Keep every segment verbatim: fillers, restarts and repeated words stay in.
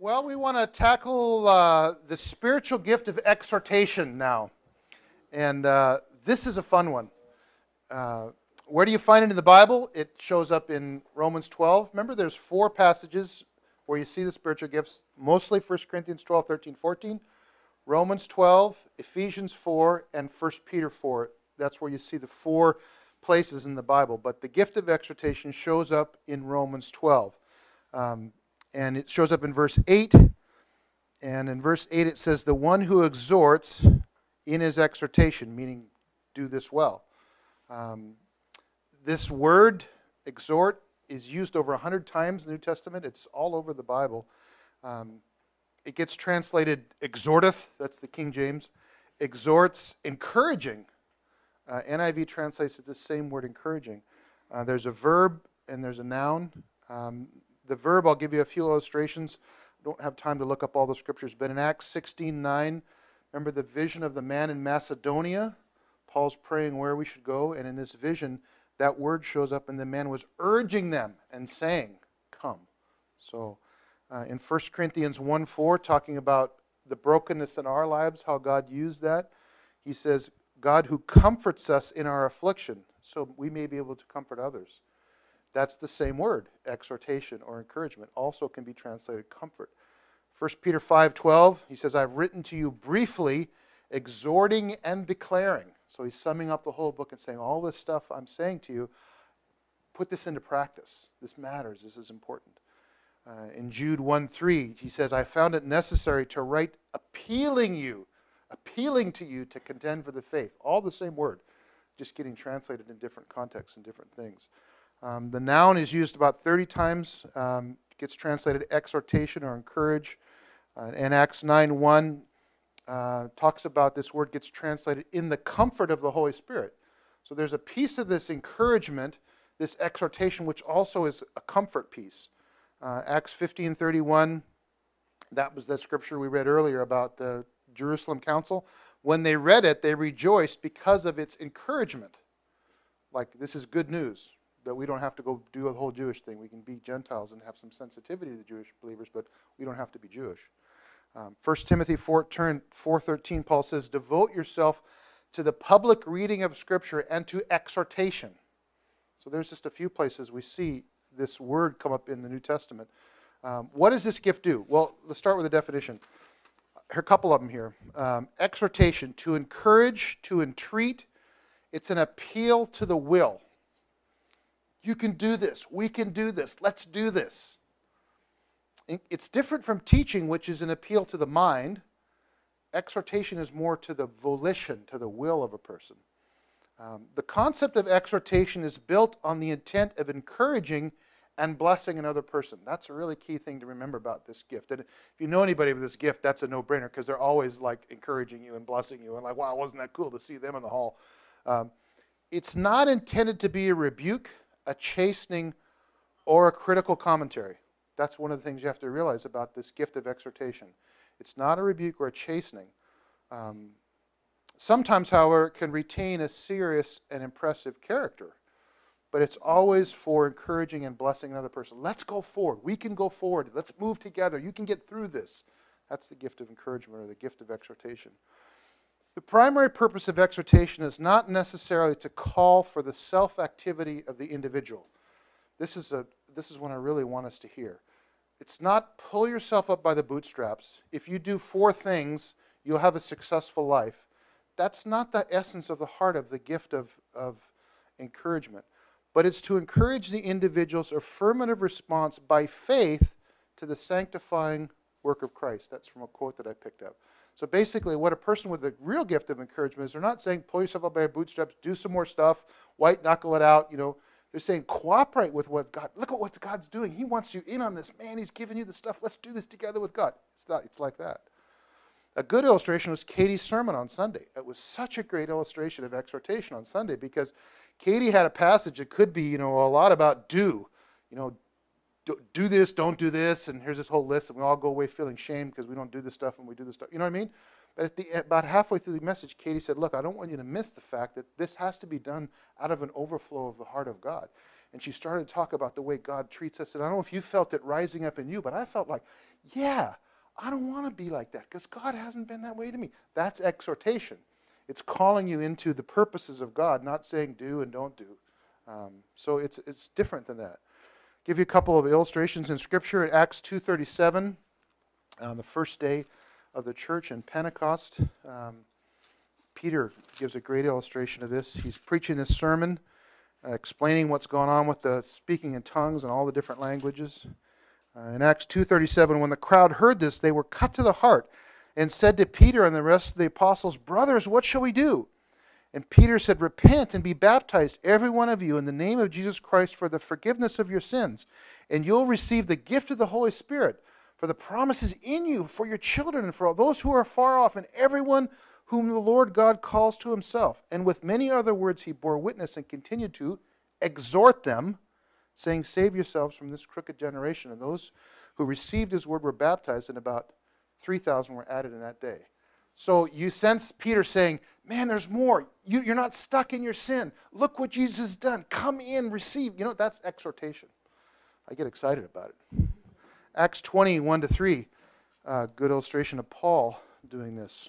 Well, we want to tackle uh, the spiritual gift of exhortation now. And uh, this is a fun one. Uh, where do you find it in the Bible? It shows up in Romans twelve. Remember, there's four passages where you see the spiritual gifts, mostly First Corinthians twelve, thirteen, fourteen, Romans twelve, Ephesians four, and First Peter four. That's where you see the four places in the Bible. But the gift of exhortation shows up in Romans twelve. Um, And it shows up in verse eight. And in verse eight it says, the one who exhorts in his exhortation, meaning do this well. Um, this word, exhort, is used over one hundred times in the New Testament. It's all over the Bible. Um, it gets translated exhorteth, that's the King James. Exhorts, encouraging. Uh, N I V translates it the same word, encouraging. Uh, there's a verb and there's a noun. Um, The verb, I'll give you a few illustrations. I don't have time to look up all the scriptures, but in Acts sixteen nine, remember the vision of the man in Macedonia? Paul's praying where we should go, and in this vision, that word shows up, and the man was urging them and saying, come. So uh, in First Corinthians one four, talking about the brokenness in our lives, how God used that, he says, God who comforts us in our affliction, so we may be able to comfort others. That's the same word, exhortation or encouragement. Also can be translated comfort. First Peter five twelve, he says, I've written to you briefly, exhorting and declaring. So he's summing up the whole book and saying, all this stuff I'm saying to you, put this into practice. This matters. This is important. Uh, in Jude one three, he says, I found it necessary to write appealing you, appealing to you to contend for the faith. All the same word, just getting translated in different contexts and different things. Um, the noun is used about thirty times. Um, gets translated exhortation or encourage. Uh, and Acts nine one uh, talks about this word gets translated in the comfort of the Holy Spirit. So there's a piece of this encouragement, this exhortation, which also is a comfort piece. Uh, Acts fifteen thirty-one, that was the scripture we read earlier about the Jerusalem council. When they read it, they rejoiced because of its encouragement. Like, this is good news. That we don't have to go do a whole Jewish thing. We can be Gentiles and have some sensitivity to the Jewish believers, but we don't have to be Jewish. Um, First Timothy four thirteen, Paul says, devote yourself to the public reading of Scripture and to exhortation. So there's just a few places we see this word come up in the New Testament. Um, what does this gift do? Well, let's start with the definition. There are a couple of them here. Um, exhortation, to encourage, to entreat. It's an appeal to the will. You can do this. We can do this. Let's do this. It's different from teaching, which is an appeal to the mind. Exhortation is more to the volition, to the will of a person. Um, the concept of exhortation is built on the intent of encouraging and blessing another person. That's a really key thing to remember about this gift. And if you know anybody with this gift, that's a no-brainer because they're always like encouraging you and blessing you and like, wow, wasn't that cool to see them in the hall? Um, it's not intended to be a rebuke, a chastening, or a critical commentary. That's one of the things you have to realize about this gift of exhortation. It's not a rebuke or a chastening. Um, sometimes, however, it can retain a serious and impressive character, but it's always for encouraging and blessing another person. Let's go forward. We can go forward. Let's move together. You can get through this. That's the gift of encouragement or the gift of exhortation. The primary purpose of exhortation is not necessarily to call for the self-activity of the individual. This is a this is one I really want us to hear. It's not pull yourself up by the bootstraps. If you do four things, you'll have a successful life. That's not the essence of the heart of the gift of, of encouragement. But it's to encourage the individual's affirmative response by faith to the sanctifying work of Christ. That's from a quote that I picked up. So basically, what a person with a real gift of encouragement is, they're not saying, pull yourself up by your bootstraps, do some more stuff, white knuckle it out, you know. They're saying, cooperate with what God, look at what God's doing. He wants you in on this. Man, He's giving you the stuff. Let's do this together with God. It's not, it's like that. A good illustration was Katie's sermon on Sunday. It was such a great illustration of exhortation on Sunday because Katie had a passage that could be, you know, a lot about do. You know, do this, don't do this, and here's this whole list, and we all go away feeling shame because we don't do this stuff and we do this stuff. You know what I mean? But at the, about halfway through the message, Katie said, look, I don't want you to miss the fact that this has to be done out of an overflow of the heart of God. And she started to talk about the way God treats us. And I don't know if you felt it rising up in you, but I felt like yeah, I don't want to be like that because God hasn't been that way to me. That's exhortation. It's calling you into the purposes of God, not saying do and don't do. Um, so it's it's different than that. Give you a couple of illustrations in Scripture. At Acts two thirty-seven, on the first day of the church in Pentecost, um, Peter gives a great illustration of this. He's preaching this sermon, uh, explaining what's going on with the speaking in tongues and all the different languages. Uh, in Acts two thirty-seven, when the crowd heard this, they were cut to the heart and said to Peter and the rest of the apostles, "Brothers, what shall we do?" And Peter said, "Repent and be baptized, every one of you, in the name of Jesus Christ for the forgiveness of your sins, and you'll receive the gift of the Holy Spirit. For the promise is in you, for your children, and for all those who are far off, and everyone whom the Lord God calls to himself." And with many other words he bore witness and continued to exhort them, saying, "Save yourselves from this crooked generation." And those who received his word were baptized, and about three thousand were added in that day. So you sense Peter saying, man, there's more. You, you're not stuck in your sin. Look what Jesus has done. Come in, receive. You know, that's exhortation. I get excited about it. Acts twenty, one to three, uh, good illustration of Paul doing this.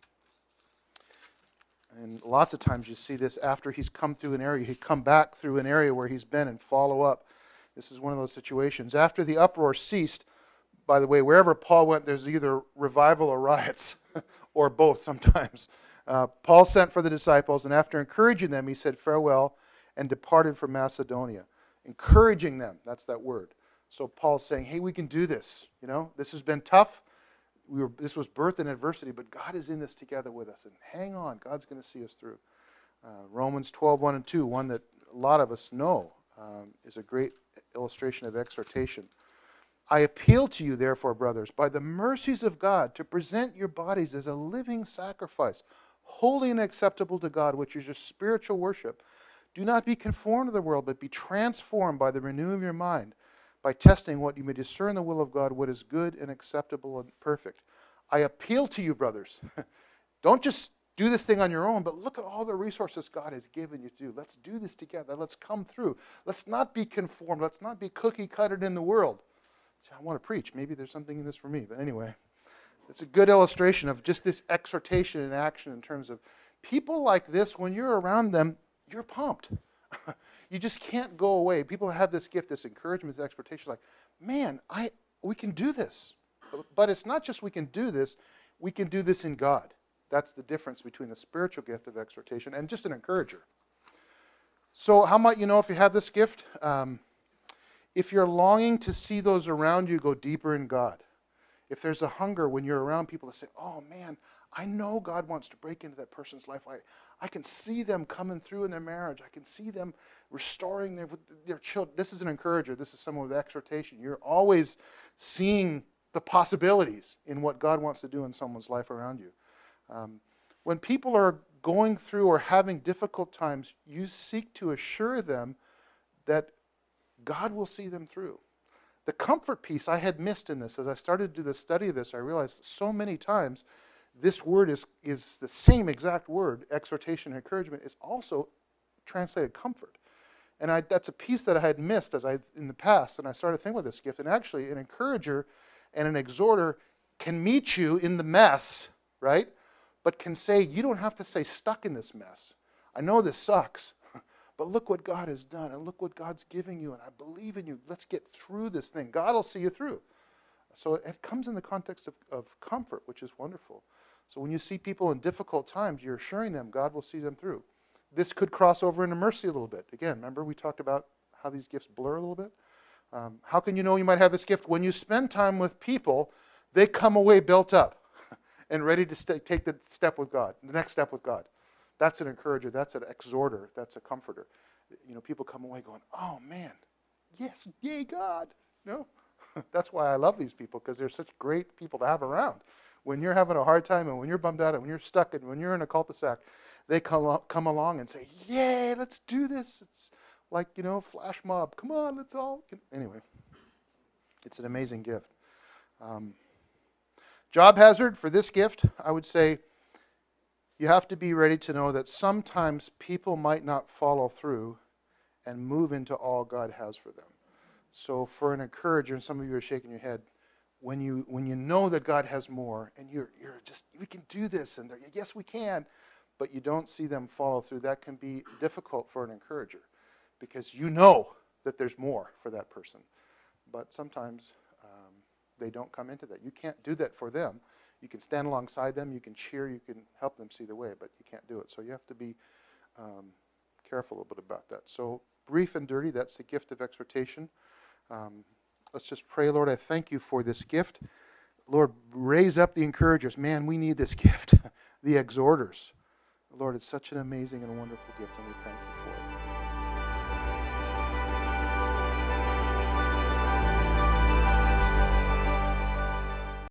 And lots of times you see this after he's come through an area. He'd come back through an area where he's been and follow up. This is one of those situations. After the uproar ceased, by the way, wherever Paul went, there's either revival or riots, or both sometimes. Uh, Paul sent for the disciples, and after encouraging them, he said farewell and departed for Macedonia. Encouraging them, that's that word. So Paul's saying, hey, we can do this. You know, this has been tough. We were, this was birth in adversity, but God is in this together with us. And hang on, God's going to see us through. Uh, Romans twelve, one and two, one that a lot of us know, um, is a great illustration of exhortation. I appeal to you, therefore, brothers, by the mercies of God, to present your bodies as a living sacrifice, holy and acceptable to God, which is your spiritual worship. Do not be conformed to the world, but be transformed by the renewing of your mind, by testing what you may discern the will of God, what is good and acceptable and perfect. I appeal to you, brothers. Don't just do this thing on your own, but look at all the resources God has given you to do. Let's do this together. Let's come through. Let's not be conformed. Let's not be cookie-cuttered in the world. I want to preach. Maybe there's something in this for me. But anyway, it's a good illustration of just this exhortation in action in terms of people like this, when you're around them, you're pumped. You just can't go away. People have this gift, this encouragement, this exhortation, like, man, I we can do this. But it's not just we can do this, we can do this in God. That's the difference between the spiritual gift of exhortation and just an encourager. So how might you know if you have this gift? Um, If you're longing to see those around you go deeper in God, if there's a hunger when you're around people to say, oh man, I know God wants to break into that person's life. I, I can see them coming through in their marriage. I can see them restoring their, their children. This is an encourager. This is someone with exhortation. You're always seeing the possibilities in what God wants to do in someone's life around you. Um, when people are going through or having difficult times, you seek to assure them that God will see them through. The comfort piece I had missed in this. As I started to do the study of this, I realized so many times this word is, is the same exact word, exhortation and encouragement, is also translated comfort. And I, that's a piece that I had missed as I in the past, and I started thinking about this gift. And actually, an encourager and an exhorter can meet you in the mess, right? But can say, you don't have to stay stuck in this mess. I know this sucks. But look what God has done, and look what God's giving you, and I believe in you. Let's get through this thing. God will see you through. So it comes in the context of, of comfort, which is wonderful. So when you see people in difficult times, you're assuring them God will see them through. This could cross over into mercy a little bit. Again, remember we talked about how these gifts blur a little bit? Um, how can you know you might have this gift? When you spend time with people, they come away built up and ready to st- take the step with God, the next step with God. That's an encourager. That's an exhorter. That's a comforter. You know, people come away going, oh, man, yes, yay, God. No, that's why I love these people, because they're such great people to have around. When you're having a hard time and when you're bummed out and when you're stuck and when you're in a cul-de-sac, they come, come along and say, yay, let's do this. It's like, you know, flash mob. Come on, let's all. Anyway, it's an amazing gift. Um, job hazard for this gift, I would say, you have to be ready to know that sometimes people might not follow through and move into all God has for them. So for an encourager, and some of you are shaking your head, when you when you know that God has more, and you're you're just, we can do this, and yes, we can, but you don't see them follow through, that can be difficult for an encourager, because you know that there's more for that person. But sometimes um, they don't come into that. You can't do that for them. You can stand alongside them, you can cheer, you can help them see the way, but you can't do it. So you have to be um, careful a little bit about that. So brief and dirty, that's the gift of exhortation. Um, let's just pray. Lord, I thank you for this gift. Lord, raise up the encouragers. Man, we need this gift. The exhorters. Lord, it's such an amazing and wonderful gift, and we thank you.